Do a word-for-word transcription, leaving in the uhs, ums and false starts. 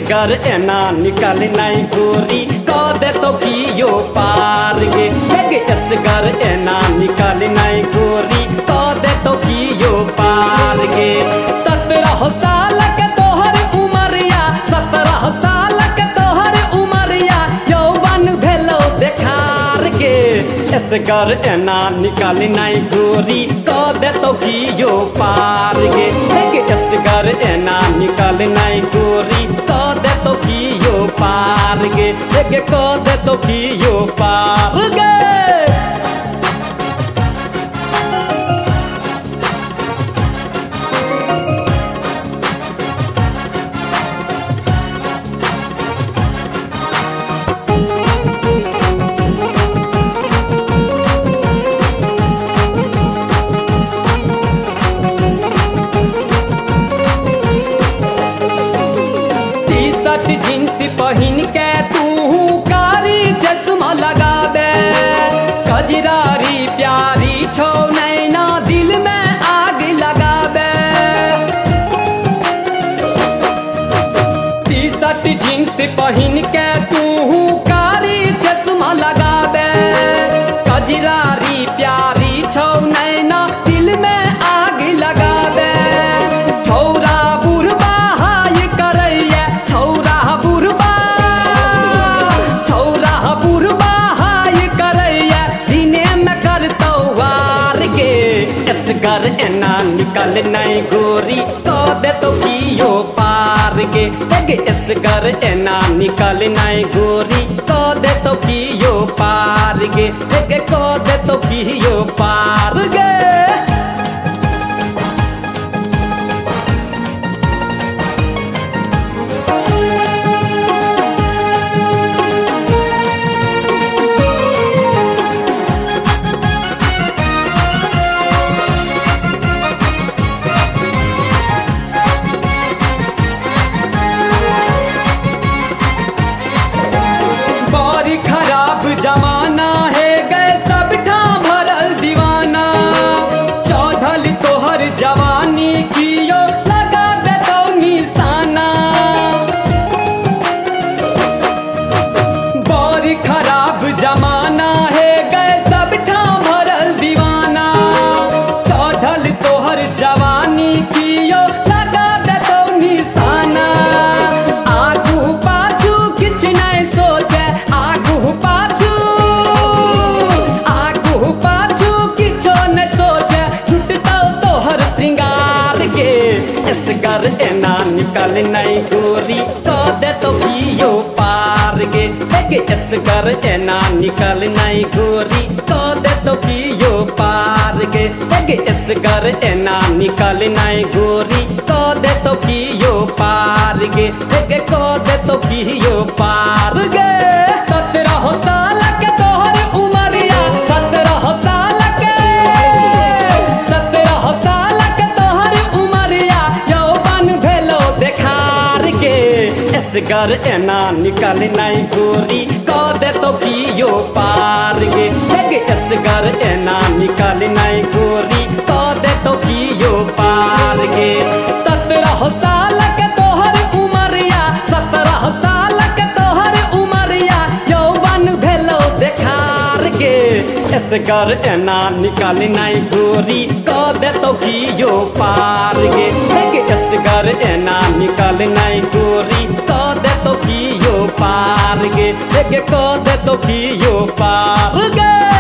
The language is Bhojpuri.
असगर एना निकल नहीं गोरी को दे तो कियो पार गे गे असगर एना निकल नहीं गोरी को दे तो कियो पार गे सत्रह साल के तोहर उमरिया सत्रह साल के तोहर उमरिया यौवन भेलो देखार गे असगर एना निकल नहीं गोरी को दे तो कियो पार गे गे असगर एना निकल नहीं गोरी को दे तो कियो पार गे गे को दे तो कियो पार गे जींस पहन के तू कारी चश्मा लगाबे कजरारी प्यारी छो नैना दिल में आग लगाबे टी शर्ट जींस पहन के तू कारी चश्मा लगाबे कजरारी प्यारी छो नैना दिल में आग लगाबे छौरा बुढ़बा हाय करैया छौरा असगर एना निकल नहीं गोरी को दे तो कियो पार गे गे असगर एना निकल नहीं गोरी को दे तो कियो पार गे गे को दे तो कियो पार गे जमाना है गए सब ठाम भरल दीवाना चौधल तोहर जवानी कियो लगा दे तो निशाना बड़ी खराब जमाना है गए सब ठाम भरल दीवाना चौधल तोहर जवानी कियो लगा दे तो निशाना आगू पाछू किछ नहीं सोचे आगू असगर एना निकल नहीं गोरी को दे तो कियो पार गे गे असगर एना निकल नहीं गोरी को दे तो कियो पार गे गे असगर एना निकल नहीं गोरी को दे तो कियो पार गे गे को दे तो कियो पार गे सत्रह साल के तोहर उमरिया सत्रह साल के सत्रह साल के तोहर उमरिया असगर एना निकल नहीं गोरी को दे तो कियो पार गे गे असगर एना निकल नहीं गोरी को दे तो कियो पार गे सत्रह साल के तोहर उमरिया सत्रह साल के तोहर उमरिया यौवन भेलो देखार गे असगर एना निकल नहीं गोरी को दे तो कियो पार गे गे असगर एना निकल नहीं गोरी को दे तो कियो पार गे गे को दे तो कियो पार गे।